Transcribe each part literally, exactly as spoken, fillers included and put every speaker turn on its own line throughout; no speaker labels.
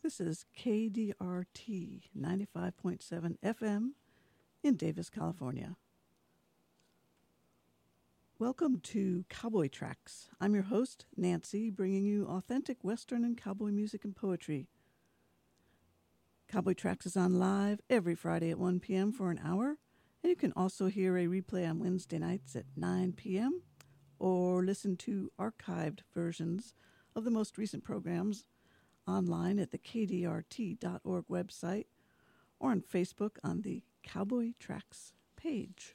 This is K D R T ninety-five point seven F M in Davis, California. Welcome to Cowboy Tracks. I'm your host, Nancy, bringing you authentic Western and cowboy music and poetry. Cowboy Tracks is on live every Friday at one p.m. for an hour, and you can also hear a replay on Wednesday nights at nine p.m. or listen to archived versions of the most recent programs online at the K D R T dot org website or on Facebook on the Cowboy Tracks page.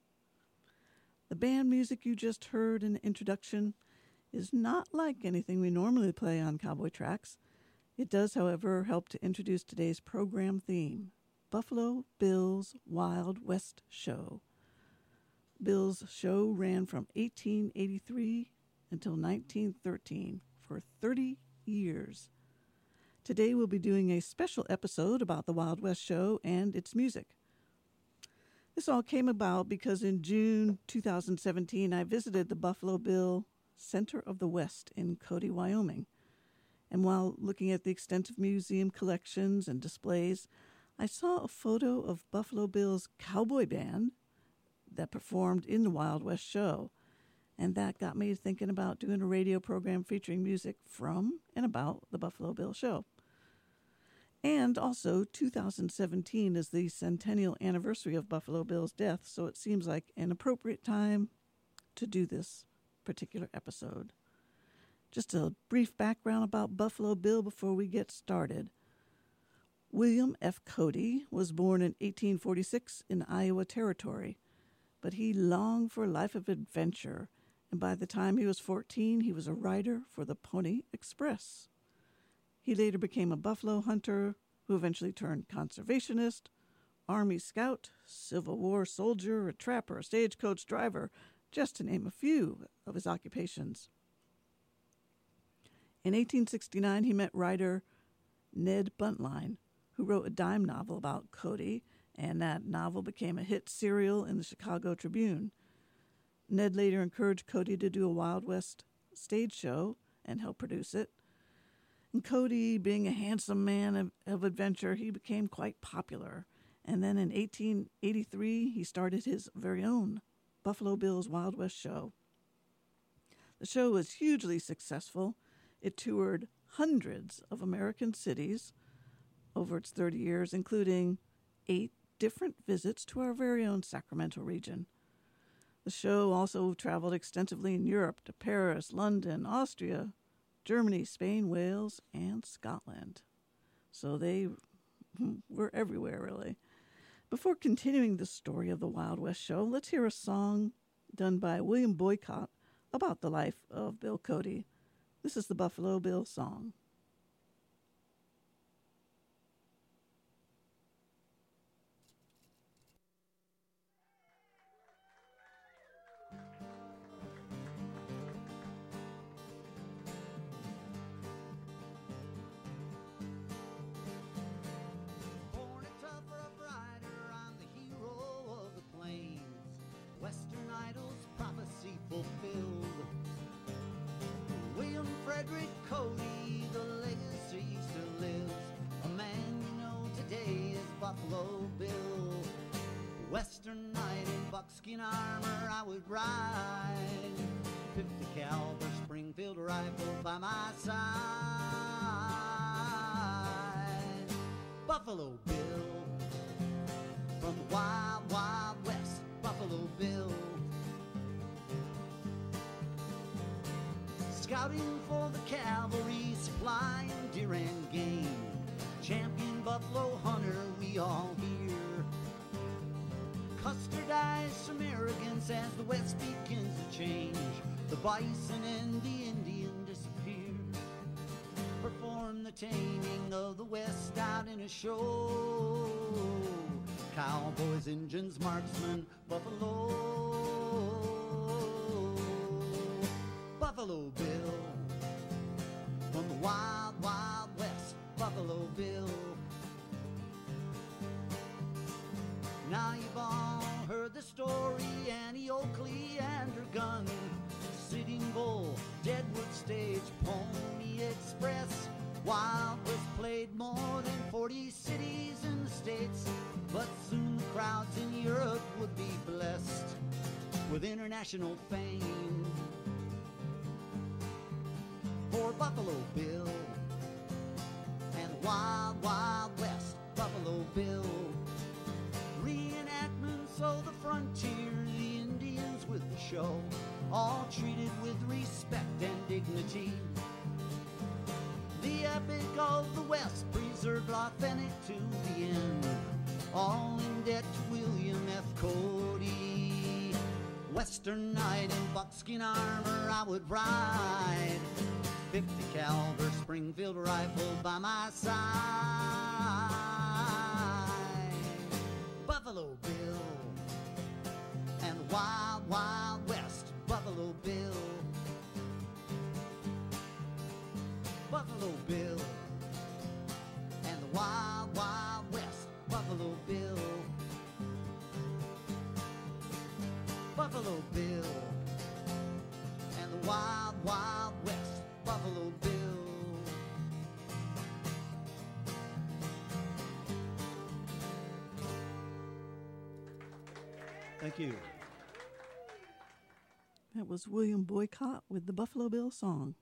The band music you just heard in the introduction is not like anything we normally play on Cowboy Tracks. It does, however, help to introduce today's program theme, Buffalo Bill's Wild West Show. Bill's show ran from eighteen eighty-three until nineteen thirteen for thirty years. Today we'll be doing a special episode about the Wild West Show and its music. This all came about because in June two thousand seventeen I visited the Buffalo Bill Center of the West in Cody, Wyoming. And while looking at the extensive museum collections and displays, I saw a photo of Buffalo Bill's cowboy band that performed in the Wild West Show. And that got me thinking about doing a radio program featuring music from and about the Buffalo Bill Show. And also, two thousand seventeen is the centennial anniversary of Buffalo Bill's death, so it seems like an appropriate time to do this particular episode. Just a brief background about Buffalo Bill before we get started. William F. Cody was born in eighteen forty-six in Iowa Territory, but he longed for a life of adventure, and by the time he was fourteen, he was a writer for the Pony Express. He later became a buffalo hunter who eventually turned conservationist, Army scout, Civil War soldier, a trapper, a stagecoach driver, just to name a few of his occupations. In eighteen sixty-nine, he met writer Ned Buntline, who wrote a dime novel about Cody, and that novel became a hit serial in the Chicago Tribune. Ned later encouraged Cody to do a Wild West stage show and help produce it. And Cody, being a handsome man of, of adventure, he became quite popular. And then in eighteen eighty-three, he started his very own Buffalo Bill's Wild West Show. The show was hugely successful. It toured hundreds of American cities over its thirty years, including eight different visits to our very own Sacramento region. The show also traveled extensively in Europe to Paris, London, Austria, Germany, Spain, Wales, and Scotland. So they were everywhere, really. Before continuing the story of the Wild West Show, let's hear a song done by William Boycott about the life of Bill Cody. This is the Buffalo Bill song.
Fulfilled. William Frederick Cody, the legacy still lives. A man you know today is Buffalo Bill. Western knight in buckskin armor I would ride, fifty caliber Springfield rifle by my side. Buffalo Bill, from the wild, wild west, Buffalo Bill. Scouting for the cavalry, supplying deer and game. Champion buffalo hunter, we all hear. Custardized some arrogance as the West begins to change. The bison and the Indian disappear. Perform the taming of the West out in a show. Cowboys, Indians, marksmen, buffalo. Buffalo Bill, from the wild, wild west, Buffalo Bill. Now you've all heard the story, Annie Oakley and her gun, Sitting Bull, Deadwood Stage, Pony Express, Wild West played with international fame. For Buffalo Bill and the Wild Wild West, Buffalo Bill. Reenactments of the frontier, the Indians with the show, all treated with respect and dignity. The epic of the West, preserved authentic to the end, all in debt to William F. Cody. Western knight in buckskin armor I would ride, fifty caliber Springfield rifle by my side. Buffalo Bill and the Wild Wild West, Buffalo Bill. Buffalo Bill and the Wild Wild West, Buffalo Bill. Buffalo Bill and the Wild Wild West, Buffalo Bill. Thank you.
That was William Boycott with the Buffalo Bill song.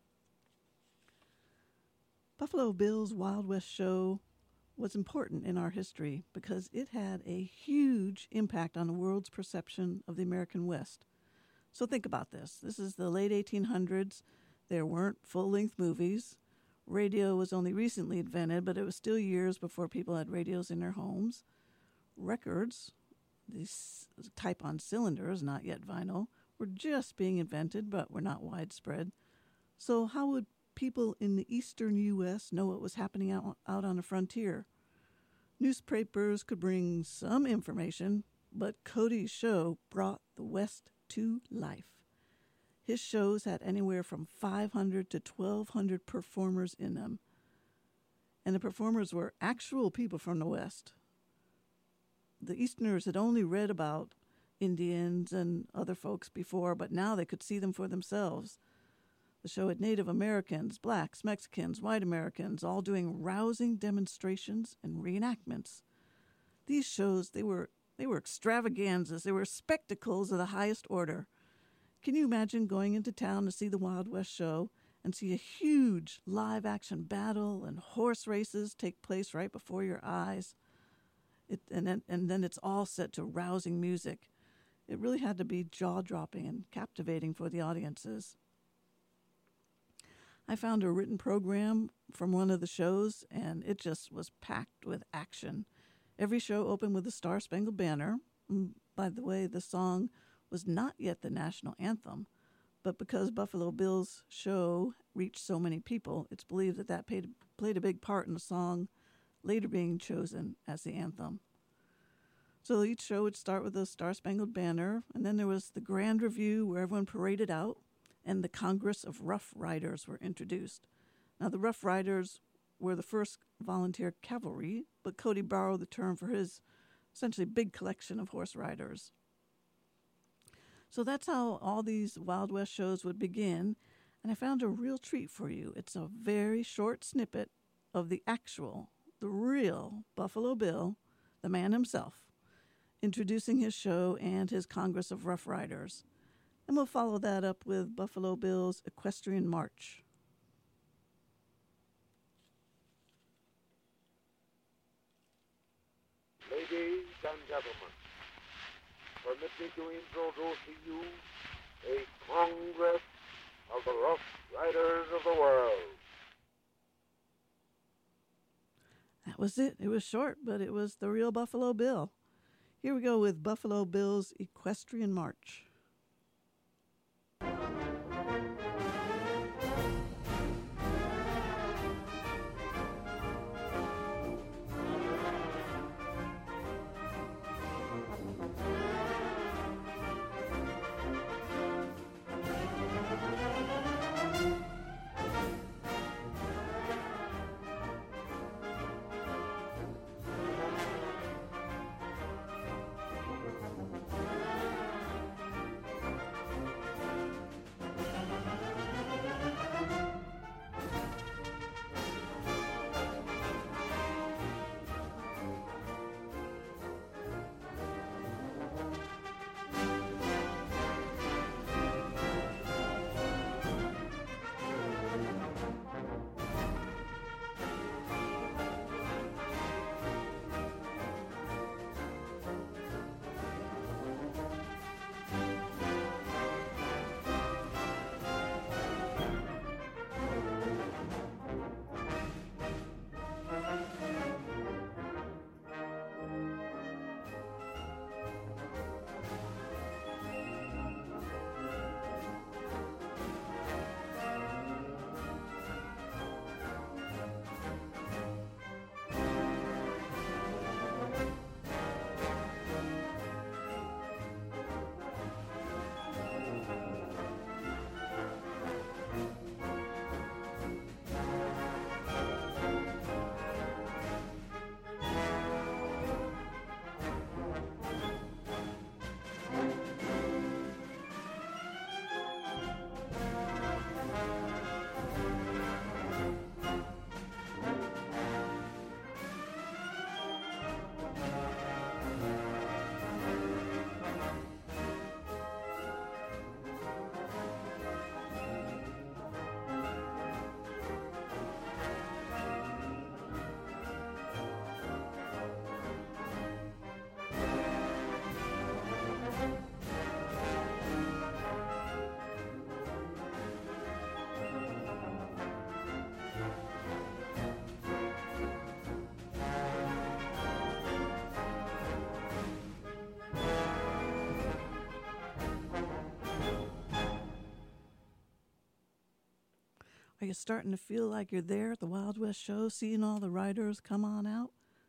Buffalo Bill's Wild West show was important in our history because it had a huge impact on the world's perception of the American West. So think about this. This is the late eighteen hundreds. There weren't full-length movies. Radio was only recently invented, but it was still years before people had radios in their homes. Records, these type on cylinders, not yet vinyl, were just being invented, but were not widespread. So how would people in the eastern U S know what was happening out, out on the frontier? Newspapers could bring some information, but Cody's show brought the West to life. His shows had anywhere from five hundred to twelve hundred performers in them. And the performers were actual people from the West. The Easterners had only read about Indians and other folks before, but now they could see them for themselves. The show had Native Americans, blacks, Mexicans, white Americans, all doing rousing demonstrations and reenactments. These shows, they were they were extravaganzas. They were spectacles of the highest order. Can you imagine going into town to see the Wild West show and see a huge live-action battle and horse races take place right before your eyes? It, and, then, and then it's all set to rousing music. It really had to be jaw-dropping and captivating for the audiences. I found a written program from one of the shows, and it just was packed with action. Every show opened with the Star-Spangled Banner. By the way, the song was not yet the national anthem, but because Buffalo Bill's show reached so many people, it's believed that that played, played a big part in the song later being chosen as the anthem. So each show would start with the Star-Spangled Banner, and then there was the Grand Review where everyone paraded out, and the Congress of Rough Riders were introduced. Now, the Rough Riders were the first volunteer cavalry, but Cody borrowed the term for his essentially big collection of horse riders. So that's how all these Wild West shows would begin, and I found a real treat for you. It's a very short snippet of the actual, the real Buffalo Bill, the man himself, introducing his show and his Congress of Rough Riders. And we'll follow that up with Buffalo Bill's Equestrian March.
Ladies and gentlemen, permit me to introduce to you a Congress of the Rough Riders of the world.
That was it. It was short, but it was the real Buffalo Bill. Here we go with Buffalo Bill's Equestrian March. Are you starting to feel like you're there at the Wild West show, seeing all the riders come on out?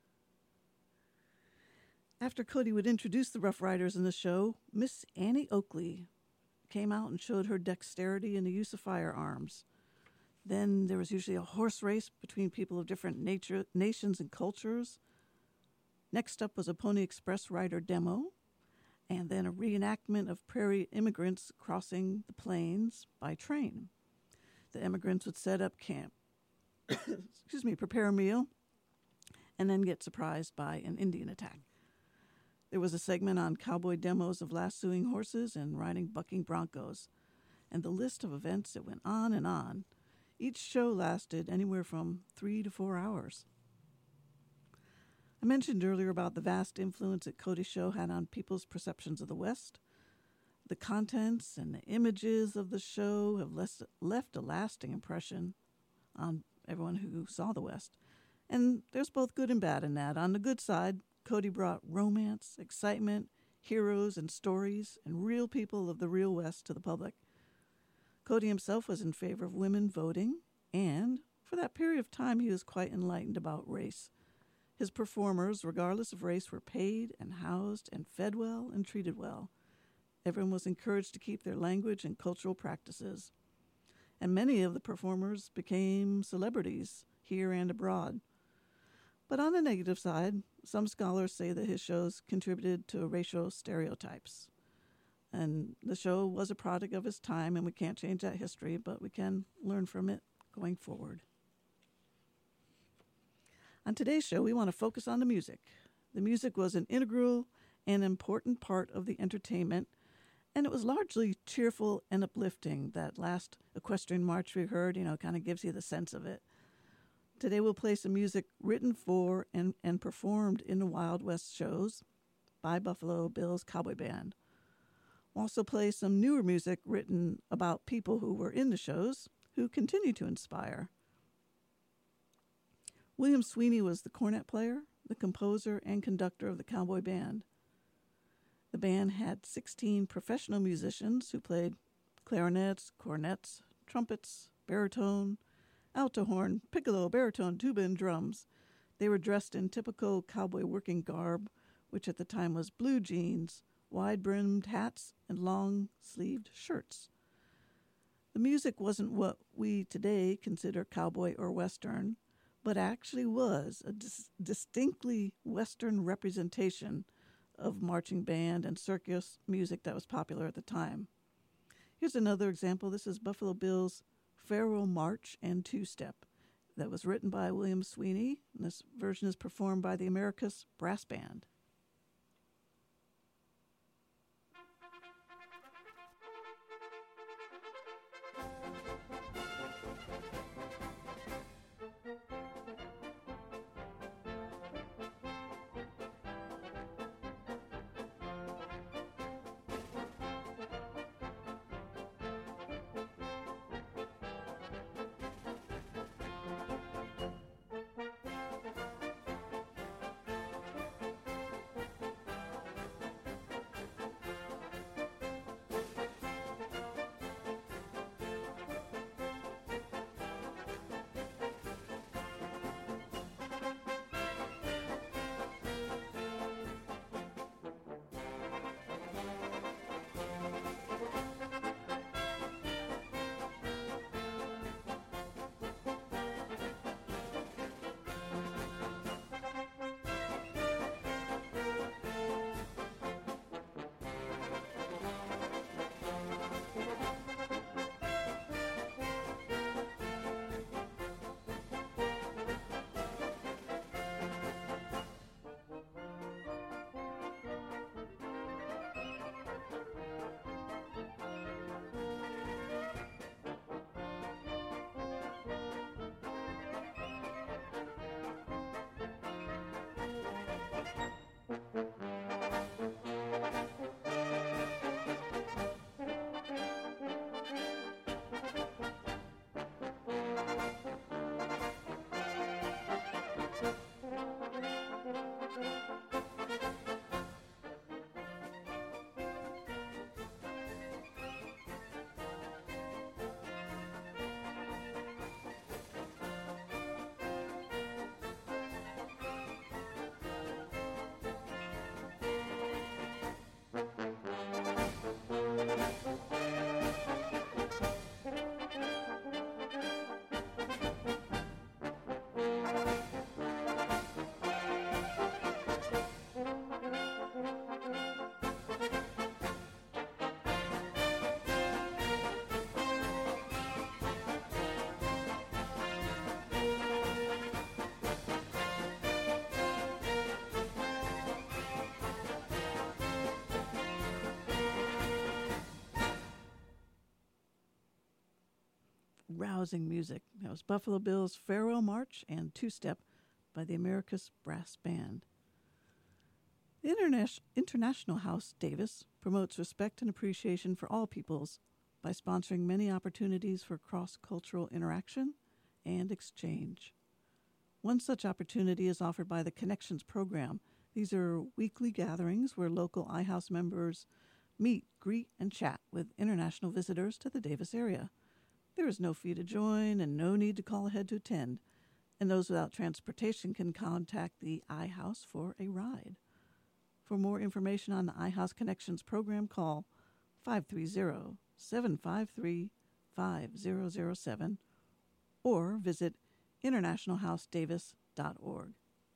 After Cody would introduce the Rough Riders in the show, Miss Annie Oakley came out and showed her dexterity in the use of firearms. Then there was usually a horse race between people of different nature, nations and cultures. Next up was a Pony Express rider demo, and then a reenactment of prairie immigrants crossing the plains by train. The immigrants would set up camp, excuse me, prepare a meal, and then get surprised by an Indian attack. There was a segment on cowboy demos of lassoing horses and riding bucking broncos, and the list of events that went on and on. Each show lasted anywhere from three to four hours. I mentioned earlier about the vast influence that Cody's show had on people's perceptions of the West. The contents and the images of the show have less, left a lasting impression on everyone who saw the West. And there's both good and bad in that. On the good side, Cody brought romance, excitement, heroes, and stories, and real people of the real West to the public. Cody himself was in favor of women voting, and for that period of time, he was quite enlightened about race. His performers, regardless of race, were paid and housed and fed well and treated well. Everyone was encouraged to keep their language and cultural practices. And many of the performers became celebrities here and abroad. But on the negative side, some scholars say that his shows contributed to racial stereotypes. And the show was a product of his time, and we can't change that history, but we can learn from it going forward. On today's show, we want to focus on the music. The music was an integral and important part of the entertainment, and it was largely cheerful and uplifting. That last equestrian march we heard, you know, kind of gives you the sense of it. Today we'll play some music written for and, and performed in the Wild West shows by Buffalo Bill's Cowboy Band. We'll also play some newer music written about people who were in the shows who continue to inspire. William Sweeney was the cornet player, the composer, and conductor of the Cowboy Band. The band had sixteen professional musicians who played clarinets, cornets, trumpets, baritone, alto horn, piccolo, baritone, tuba, and drums. They were dressed in typical cowboy working garb, which at the time was blue jeans, wide-brimmed hats, and long-sleeved shirts. The music wasn't what we today consider cowboy or Western, but actually was a dis- distinctly Western representation of marching band and circus music that was popular at the time. Here's another example. This is Buffalo Bill's Pharaoh March and Two-Step that was written by William Sweeney, and this version is performed by the Americas Brass Band. rousing music. That was Buffalo Bill's Farewell March and Two-Step by the Americas Brass Band. The Interna- International House Davis promotes respect and appreciation for all peoples by sponsoring many opportunities for cross-cultural interaction and exchange. One such opportunity is offered by the Connections program. These are weekly gatherings where local iHouse members meet, greet, and chat with international visitors to the Davis area. There is no fee to join and no need to call ahead to attend, and those without transportation can contact the iHouse for a ride. For more information on the iHouse Connections program, call five three zero, seven five three, five zero zero seven or visit international house davis dot org.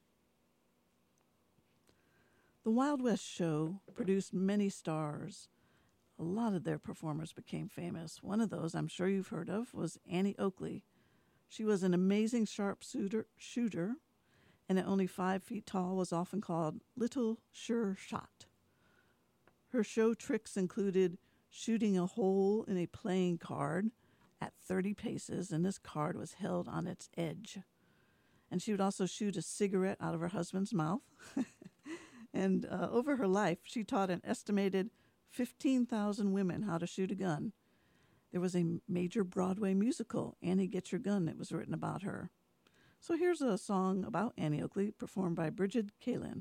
The Wild West Show produced many stars. A lot of their performers became famous. One of those I'm sure you've heard of was Annie Oakley. She was an amazing sharpshooter shooter, and at only five feet tall was often called Little Sure Shot. Her show tricks included shooting a hole in a playing card at thirty paces, and this card was held on its edge. And she would also shoot a cigarette out of her husband's mouth. And uh, over her life, she taught an estimated fifteen thousand women how to shoot a gun. There was a major Broadway musical, Annie Get Your Gun, that was written about her. So here's a song about Annie Oakley performed by Bridget Kalin.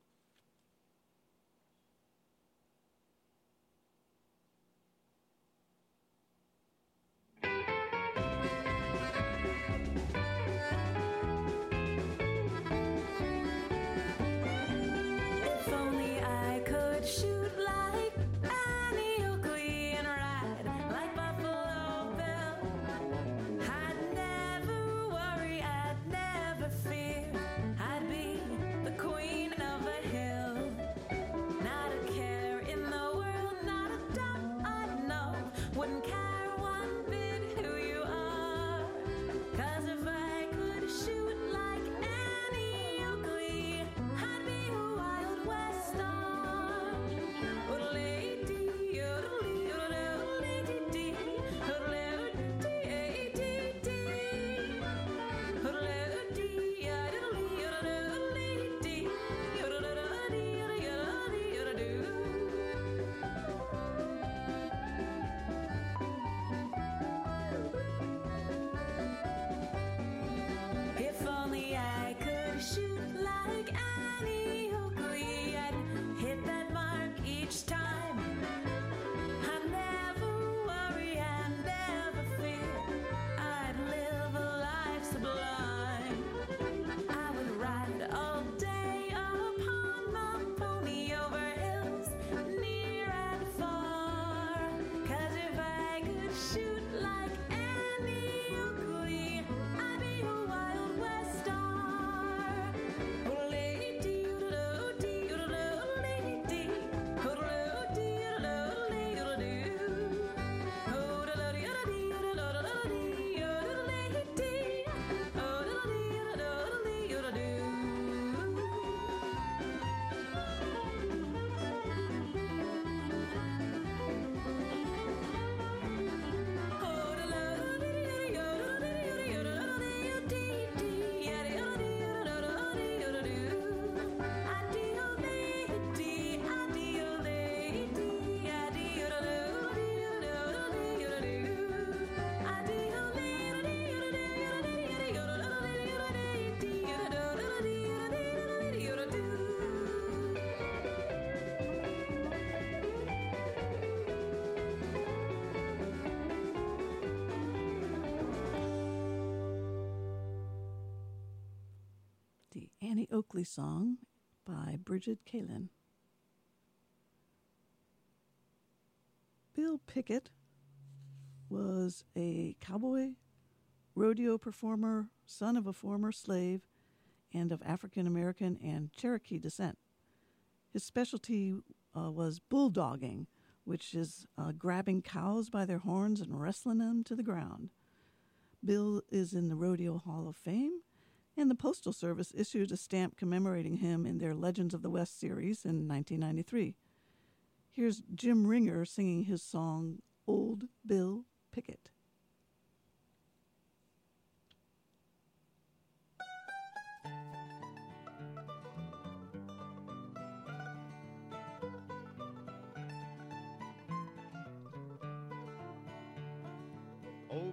Annie Oakley song by Bridget Kalin. Bill Pickett was a cowboy, rodeo performer, son of a former slave, and of African American and Cherokee descent. His specialty uh, was bulldogging, which is uh, grabbing cows by their horns and wrestling them to the ground. Bill is in the Rodeo Hall of Fame, and the Postal Service issued a stamp commemorating him in their Legends of the West series in nineteen ninety-three. Here's Jim Ringer singing his song, Old Bill Pickett.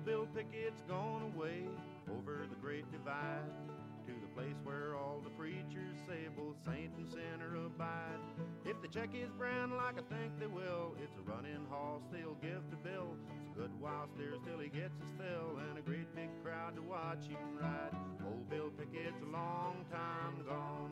Bill Pickett's gone away over the great divide to the place where all the preachers say both saint and sinner abide. If they check his brand like I think they will, it's a running hoss they'll give to Bill. It's a good while steers till he gets his fill and a great big crowd to watch him ride. Old Bill Pickett's a long time gone,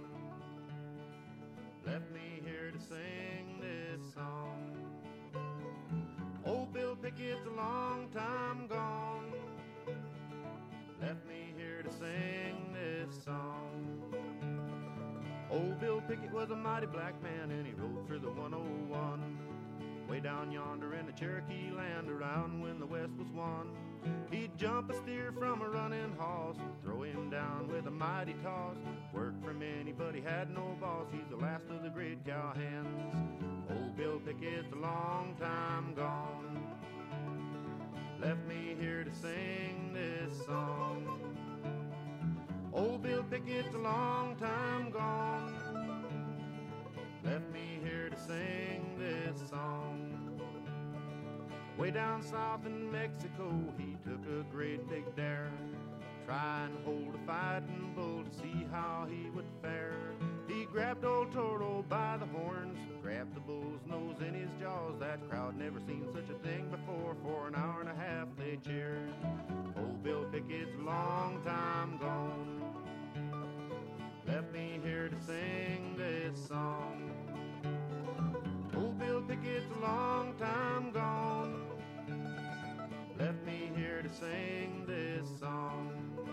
left me here to sing this song. Old Bill Pickett's a long time gone, left me here to sing this song. Old Bill Pickett was a mighty black man and he rode for the one oh one. Way down yonder in the Cherokee land around when the West was won. He'd jump a steer from a running hoss and throw him down with a mighty toss. Worked for many but he had no boss, he's the last of the great cowhands. Old Bill Pickett's a long time gone, left me here to sing this song. Old Bill Pickett's a long time gone, left me here to sing this song. Way down south in Mexico, he took a great big dare, try and hold a fighting bull to see how he would fare. He grabbed old Toro by the horns, grabbed the bull's nose in his jaws. That crowd never seen such a thing before. For an hour and a half they cheered. Old Bill Pickett's a long time gone, left me here to sing this song. Old Bill Pickett's a long time gone, left me here to sing this song.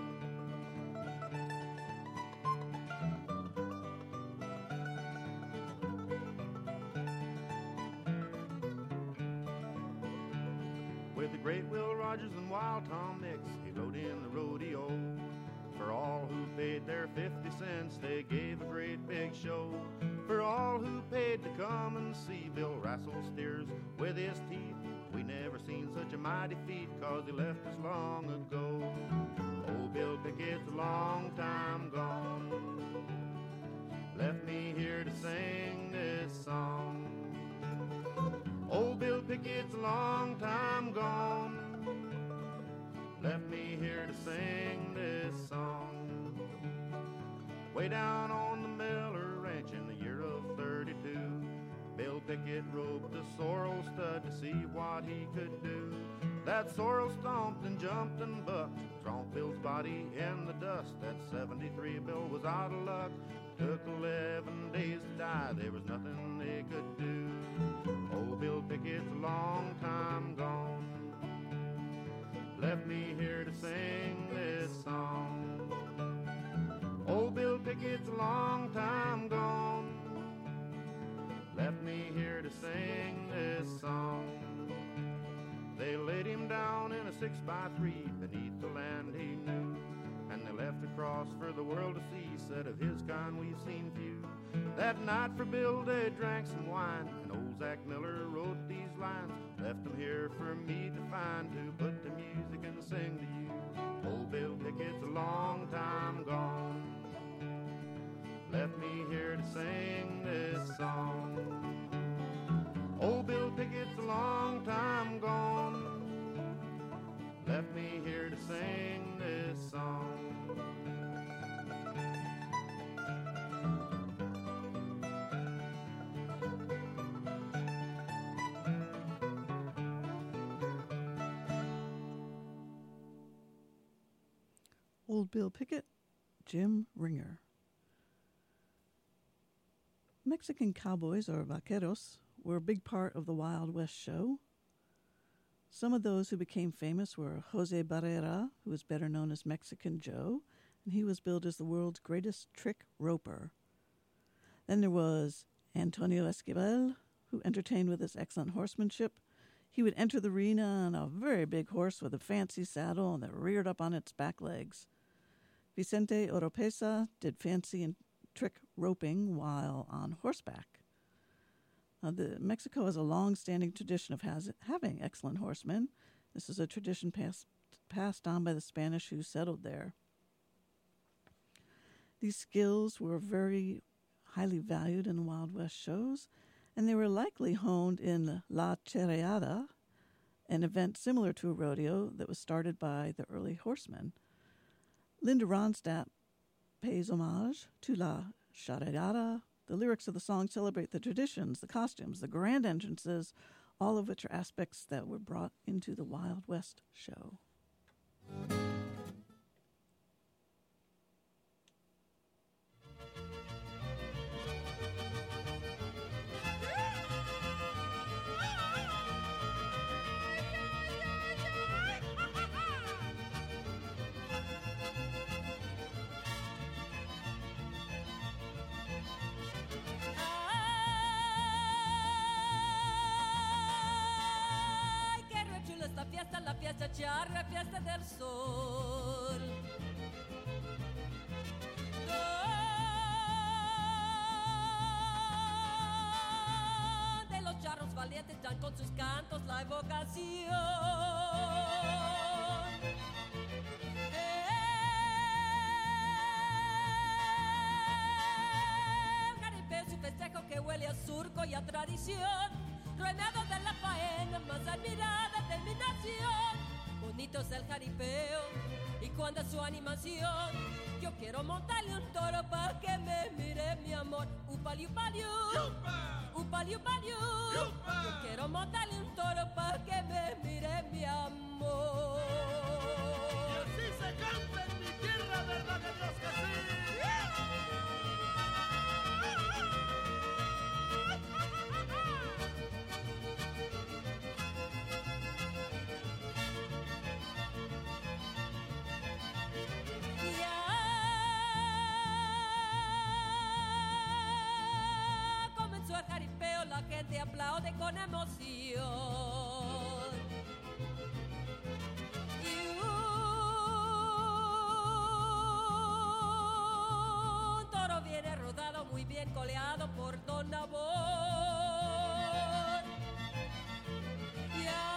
With the great Will Rogers and Wild Tom Mix, he rode in the rodeo. For all who paid their fifty cents, they gave a great big show. For all who paid to come and see Bill wrestle steers with his teeth, we never seen such a mighty feat, 'cause he left us long ago. Old Bill Pickett's a long time gone, left me here to sing this song. Old Bill Pickett's a long time gone, left me here to sing this song. Way down on the Miller Ranch in the year of thirty-two, Bill Pickett roped a sorrel stud to see what he could do. That sorrel stomped and jumped and bucked, tromped Bill's body in the dust. At seventy-three, Bill was out of luck. Took eleven days to die, there was nothing they could do. Old Bill Pickett's a long time gone, left me here to sing this song. Old Bill Pickett's a long time gone, left me here to sing this song. They laid him down in a six by three beneath the land he knew, and they left a cross for the world to see, said of his kind we've seen few. That night for Bill they drank some wine, and old Zach Miller wrote these lines, left them here for me to find, to put to music and sing to you. Old Bill Pickett's a long time gone, left me here to sing this song. Old Bill Pickett's a long time gone, left me here to sing this song.
Old Bill Pickett, Jim Ringer. Mexican cowboys, or vaqueros, were a big part of the Wild West show. Some of those who became famous were Jose Barrera, who was better known as Mexican Joe, and he was billed as the world's greatest trick roper. Then there was Antonio Esquivel, who entertained with his excellent horsemanship. He would enter the arena on a very big horse with a fancy saddle and that reared up on its back legs. Vicente Oropesa did fancy and trick roping while on horseback. Uh, the, Mexico has a long-standing tradition of has, having excellent horsemen. This is a tradition passed, passed on by the Spanish who settled there. These skills were very highly valued in the Wild West shows, and they were likely honed in La Charreada an event similar to a rodeo that was started by the early horsemen. Linda Ronstadt pays homage to La Charreada. The lyrics of the song celebrate the traditions, the costumes, the grand entrances, all of which are aspects that were brought into the Wild West show.
La fiesta charra, fiesta del sol. Donde los charros valientes dan con sus cantos la evocación. El jaripeo es un festejo que huele a surco y a tradición. Ruedados de la faena, más admirada de mi nación. Bonito es el jaripeo y cuando es su animación. Yo quiero montarle un toro pa' que me mire mi amor. Upali, upali, upali, upali. Yo quiero montarle un toro pa' que me mire mi amor.
Y así se canta en mi tierra, ¿verdad de Dios que sí?
La gente aplaude con emoción y un toro viene rodado, muy bien coleado por Don Nabor. Ya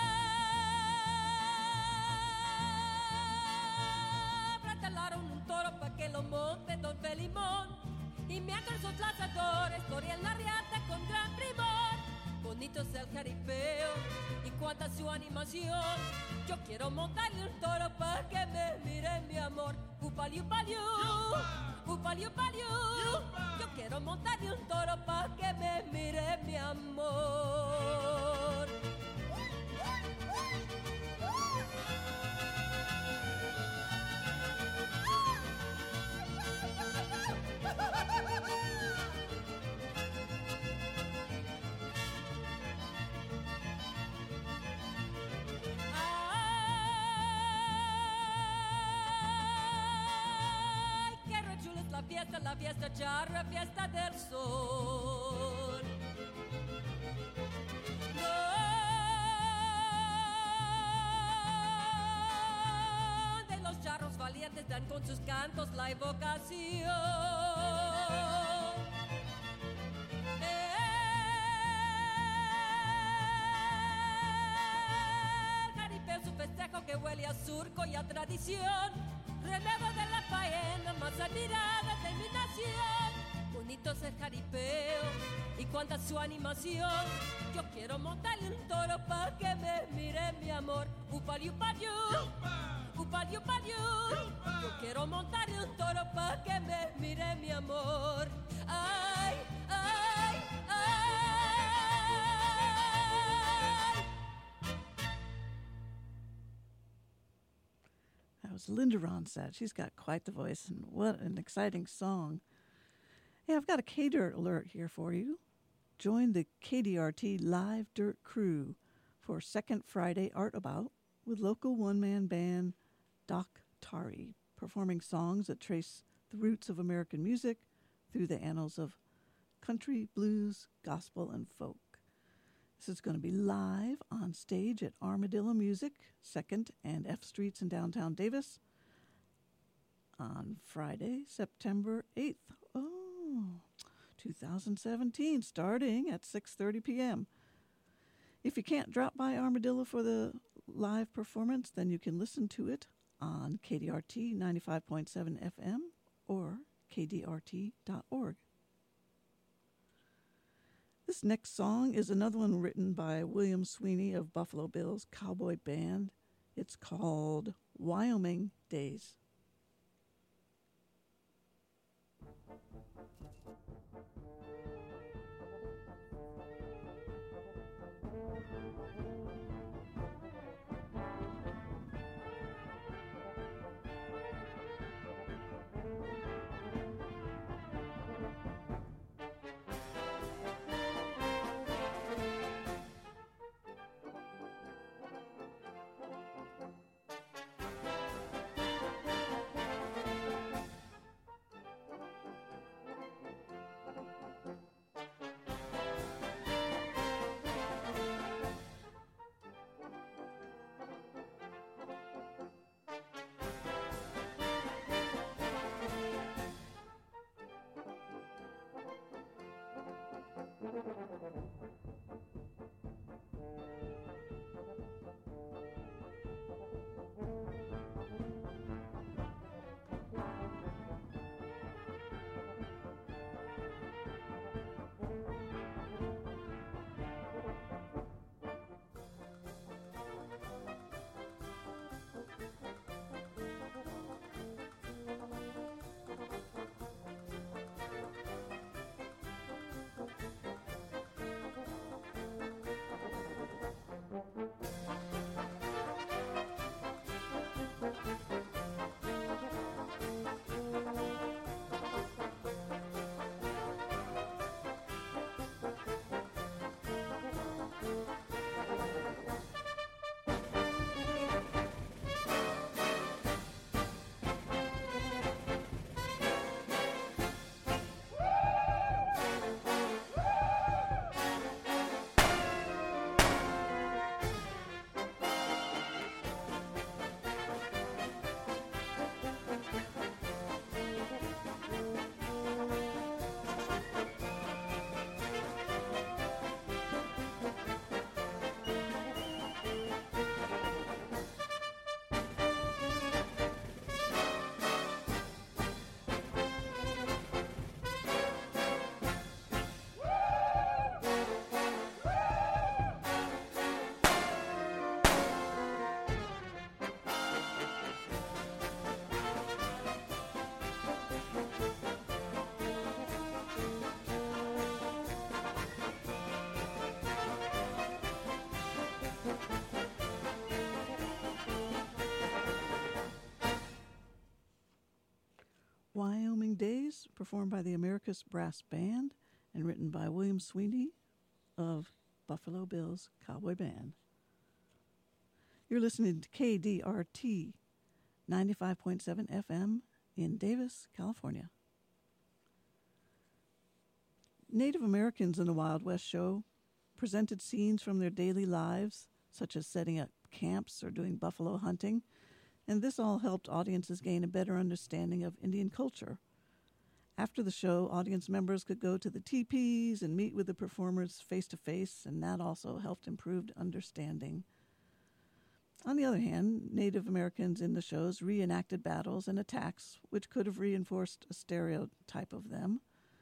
prepararon un toro pa' que lo monte Don Felimón. Y mientras sus lanzadores corrían la riata con gran primor. Bonito es el jaripeo y cuánta su animación. Yo quiero montarle un toro pa' que me mire mi amor. Upali, upali, upali, upali. Yo quiero montarle un toro pa' que me mire mi amor. La fiesta, la fiesta charra, fiesta del sol. Donde los charros valientes dan con sus cantos la evocación. El jaripeo es un festejo que huele a surco y a tradición. Relevo de la faena, más admirada de mi nación. Bonito es el jaripeo y cuánta su animación. Yo quiero montarle un toro pa' que me mire mi amor. Upali, upali, upali, upali. Yo quiero montarle un toro pa' que me mire mi amor. Ay, ay, ay.
That was Linda Ronstadt. She's got quite the voice, and what an exciting song. Hey, I've got a K-Dirt alert here for you. Join the K D R T Live Dirt Crew for Second Friday Art About with local one-man band Doc Tari, performing songs that trace the roots of American music through the annals of country, blues, gospel, and folk. This is going to be live on stage at Armadillo Music, second and F Streets in downtown Davis on Friday, September eighth. Oh, two thousand seventeen, starting at six thirty p.m. If you can't drop by Armadillo for the live performance, then you can listen to it on K D R T ninety-five point seven F M or K D R T dot org. This next song is another one written by William Sweeney of Buffalo Bill's Cowboy Band. It's called Wyoming Days. Wyoming Days, performed by the Americus Brass Band and written by William Sweeney of Buffalo Bill's Cowboy Band. You're listening to K D R T ninety-five point seven F M in Davis, California. Native Americans in the Wild West show presented scenes from their daily lives, such as setting up camps or doing buffalo hunting, and this all helped audiences gain a better understanding of Indian culture. After the show, audience members could go to the teepees and meet with the performers face-to-face, and that also helped improve understanding. On the other hand, Native Americans in the shows reenacted battles and attacks, which could have reinforced a stereotype of them.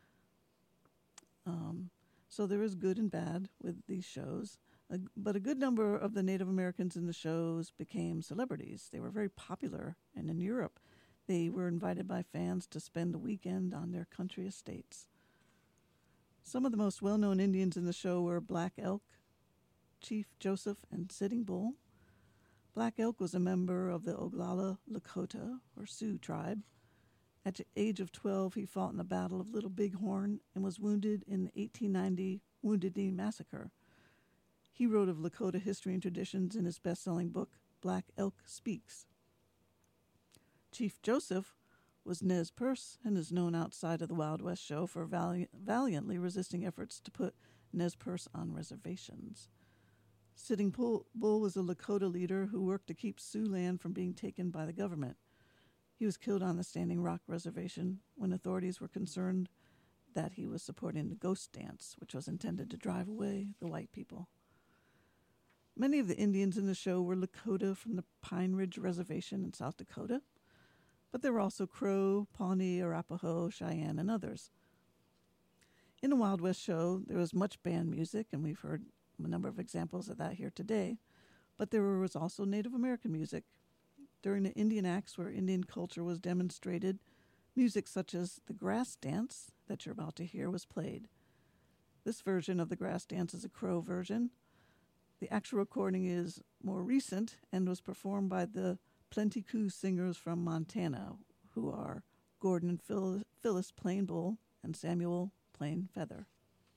Um, so there is good and bad with these shows. Uh, but a good number of the Native Americans in the shows became celebrities. They were very popular, and in Europe, they were invited by fans to spend the weekend on their country estates. Some of the most well-known Indians in the show were Black Elk, Chief Joseph, and Sitting Bull. Black Elk was a member of the Oglala Lakota, or Sioux tribe. At the age of twelve, he fought in the Battle of Little Bighorn and was wounded in the eighteen ninety Wounded Knee Massacre. He wrote of Lakota history and traditions in his best-selling book, Black Elk Speaks. Chief Joseph was Nez Perce and is known outside of the Wild West show for vali- valiantly resisting efforts to put Nez Perce on reservations. Sitting Bull was a Lakota leader who worked to keep Sioux land from being taken by the government. He was killed on the Standing Rock Reservation when authorities were concerned that he was supporting the ghost dance, which was intended to drive away the white people. Many of the Indians in the show were Lakota from the Pine Ridge Reservation in South Dakota, but there were also Crow, Pawnee, Arapaho, Cheyenne, and others. In the Wild West show, there was much band music, and we've heard a number of examples of that here today, but there was also Native American music. During the Indian acts where Indian culture was demonstrated, music such as the grass dance that you're about to hear was played. This version of the grass dance is a Crow version. The actual recording is more recent and was performed by the Plenty Coups singers from Montana, who are Gordon and Phil- Phyllis Plain Bull and Samuel Plain Feather.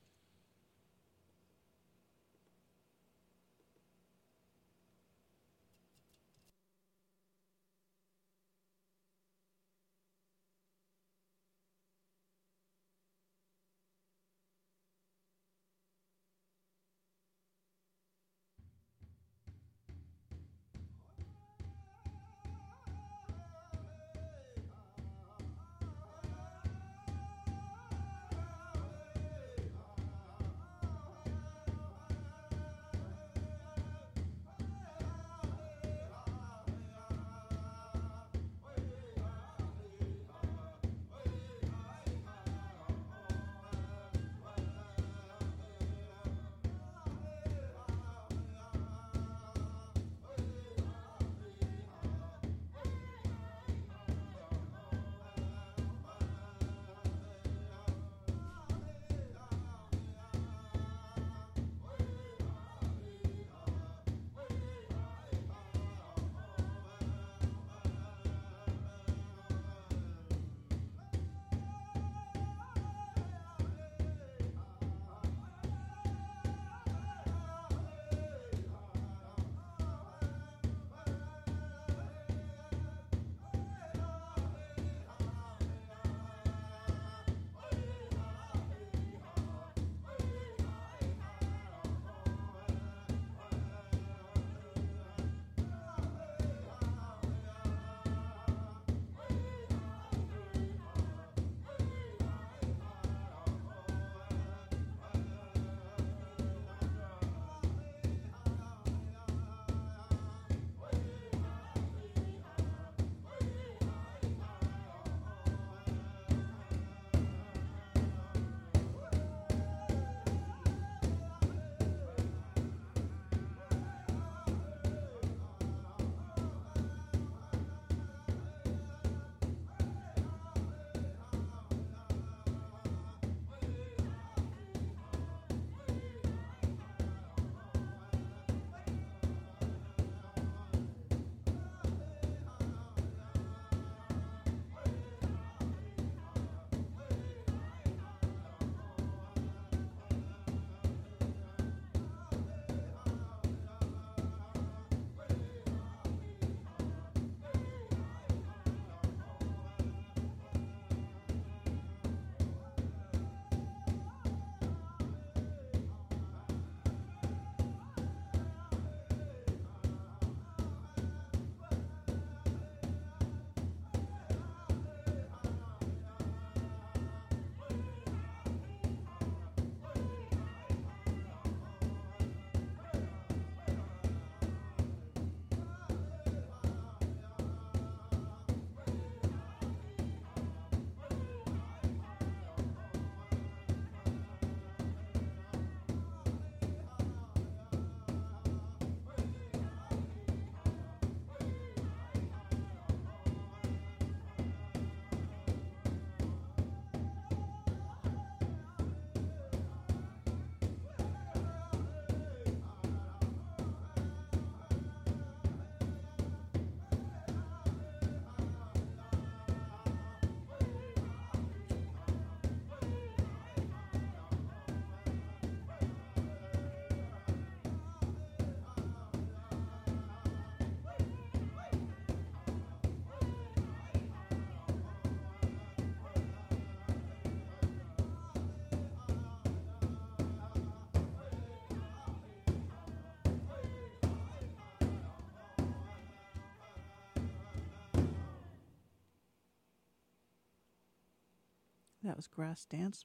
That was Grass Dance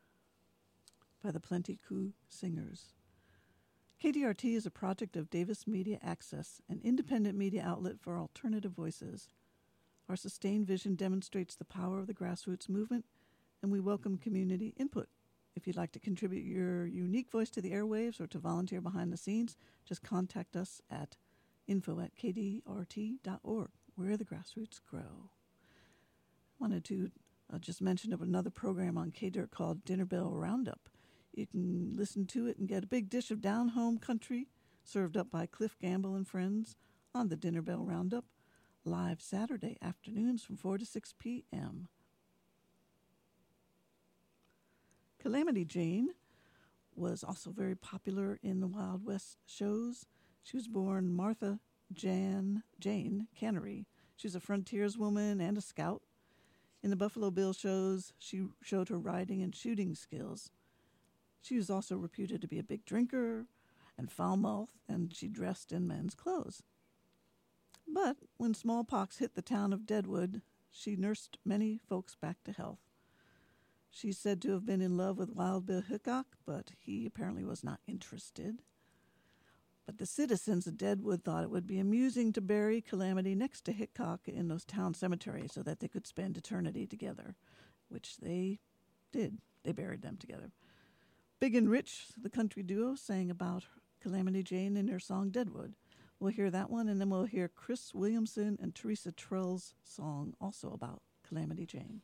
by the Plenty Coups Singers. K D R T is a project of Davis Media Access, an independent media outlet for alternative voices. Our sustained vision demonstrates the power of the grassroots movement, and we welcome community input. If you'd like to contribute your unique voice to the airwaves or to volunteer behind the scenes, just contact us at info at k d r t dot org, where the grassroots grow. Wanted to uh, just mention of another program on K-Dirt called Dinner Bell Roundup. You can listen to it and get a big dish of down-home country served up by Cliff Gamble and friends on the Dinner Bell Roundup, live Saturday afternoons from four to six p.m. Calamity Jane was also very popular in the Wild West shows. She was born Martha Jan Jane Cannery. She was a frontierswoman and a scout. In the Buffalo Bill shows, she showed her riding and shooting skills. She was also reputed to be a big drinker and foul-mouthed, and she dressed in men's clothes. But when smallpox hit the town of Deadwood, she nursed many folks back to health. She's said to have been in love with Wild Bill Hickok, but he apparently was not interested. But the citizens of Deadwood thought it would be amusing to bury Calamity next to Hickok in those town cemeteries so that they could spend eternity together, which they did. They buried them together. Big and Rich, the country duo, sang about Calamity Jane in their song Deadwood. We'll hear that one, and then we'll hear Chris Williamson and Teresa Trell's song also about Calamity Jane.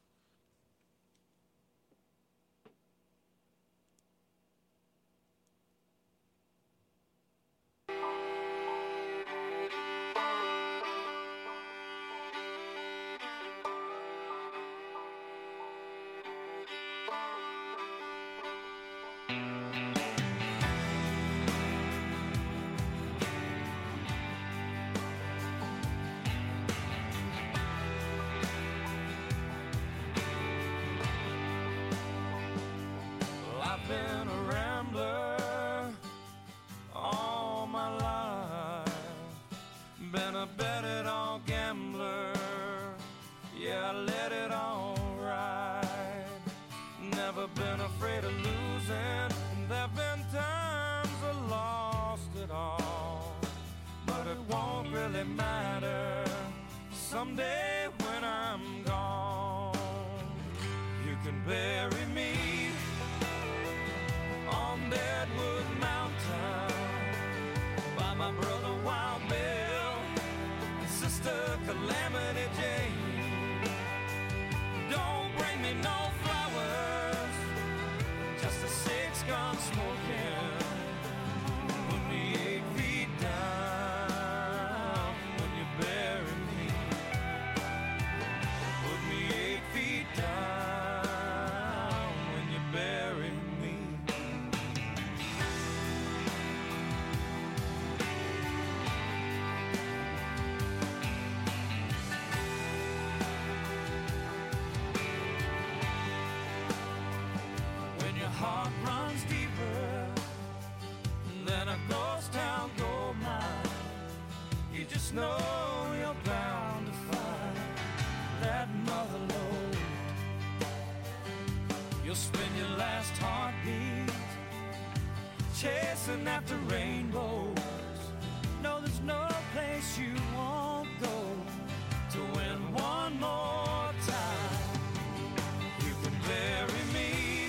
Chasing after rainbows. No, there's no place you won't go to win one more time. You can bury me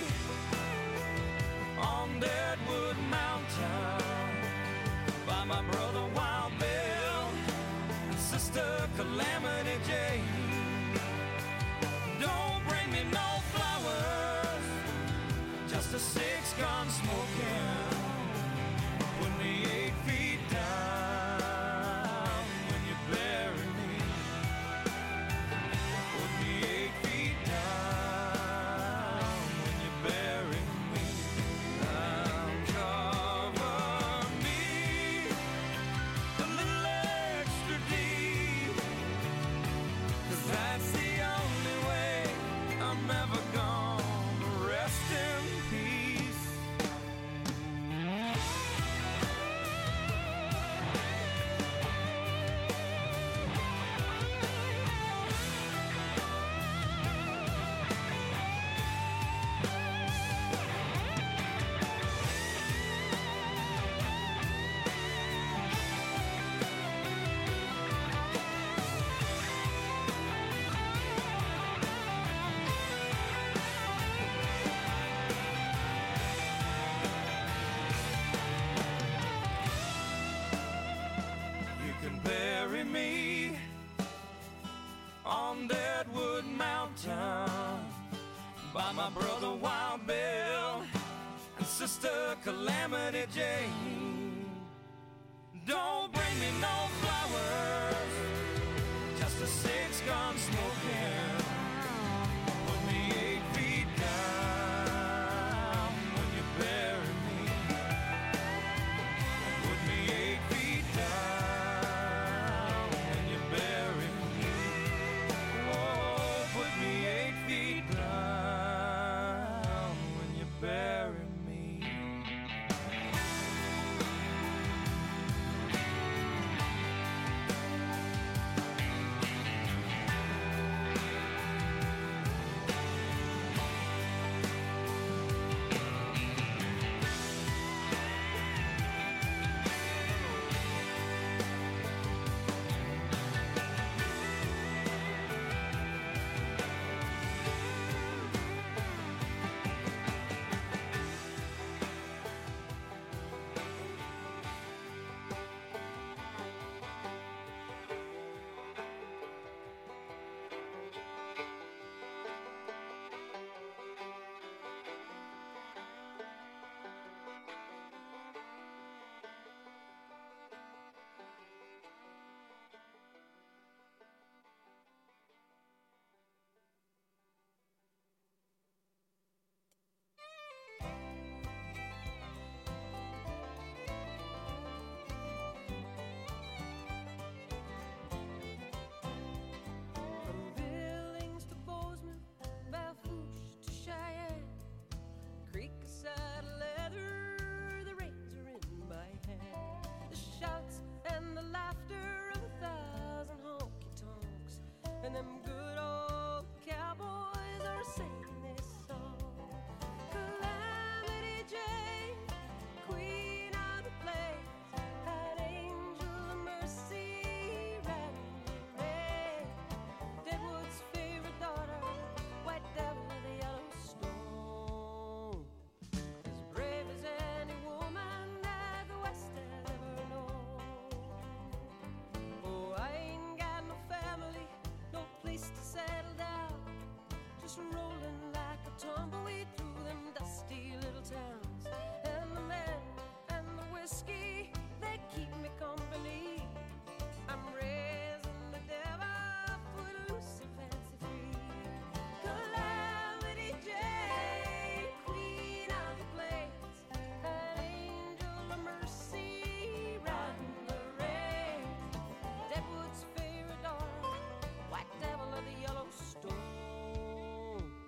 on Deadwood Mountain by my brother Wild Bill and sister Calamity Jane. Don't bring me no flowers, just a six-gun smoking. Put me eight feet down when you bury me. Put me eight feet down when you bury me. Now cover me a little extra deep, 'cause that's the only way I'm ever gonna rest in peace. on Deadwood Mountain by my brother Wild Bill and sister Calamity Jane. Don't bring me no flowers, just a six-gun smoking. Put me eight feet down when you bury me. Put me eight feet down when you bury me. Oh, put me eight feet down when you bury me. And them good old cowboys are singing this song. Calamity Jane, queen of the place, an angel of mercy riding the rain. Deadwood's favorite daughter, white devil of the Yellowstone, as brave as any woman that the West has ever known. Oh, I ain't got no family, no place to settle down, just rolling like a tumbleweed through them dusty little towns. And the men and the whiskey, they keep me company. I'm raising the devil, foot loose and fancy free. Calamity Jane, queen of the plains, an angel of mercy riding the rain. Deadwood's favorite daughter, white devil of the Yellowstone.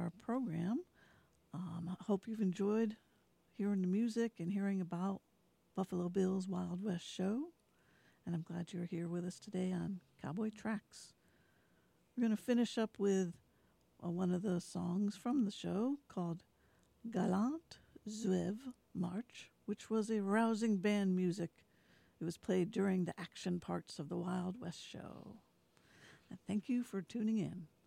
our program. Um, I hope you've enjoyed hearing the music and hearing about Buffalo Bill's Wild West Show. And I'm glad you're here with us today on Cowboy Tracks. We're going to finish up with uh, one of the songs from the show called Galant Zouave March, which was a rousing band music. It was played during the action parts of the Wild West Show. And thank you for tuning in.